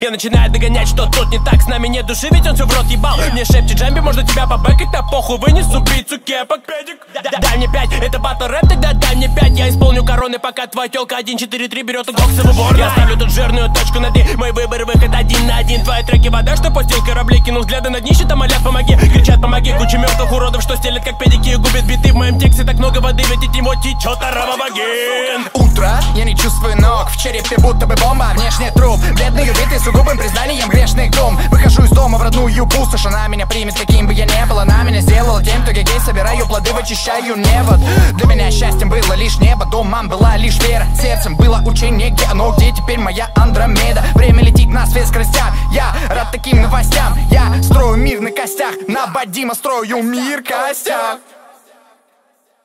Я начинаю догонять, что тут не так. С нами нет души, ведь он все в рот ебал. Мне шепчет Джамби, можно тебя побэкать. Да похуй, вынес убийцу кепок. Дай мне 5, это батл рэп, тогда дай мне 5. Я исполню короны, пока твоя тёлка 1-4-3 берет у бокса в убор. Я ставлю тут жирную точку на «и». Мой выбор, выход 1 на 1. Твои треки вода, что пустил корабли. Кинул взгляды на днище, там аля помоги. Кричат помоги, куча мертвых уродов, что стелят как педики и губят биты. В моем тексте так много воды, ведь эти вот течет аравабаген. Утро, я не чувствую ног, в черепе будто бы бомба, внешне труп. Бедный убитый сугубым признанием грешный дом. Выхожу из дома в родную пустошь, она меня примет, каким бы я ни был. Она меня сделала тем, кто гей, собираю плоды, вычищаю небо. Для меня счастьем было лишь небо, домом была лишь вера. Сердцем было учение, где оно, где теперь моя Андромеда. Время летит на спецскоростях, я рад таким новостям. Я строю мир на костях, на Вадима строю мир костях.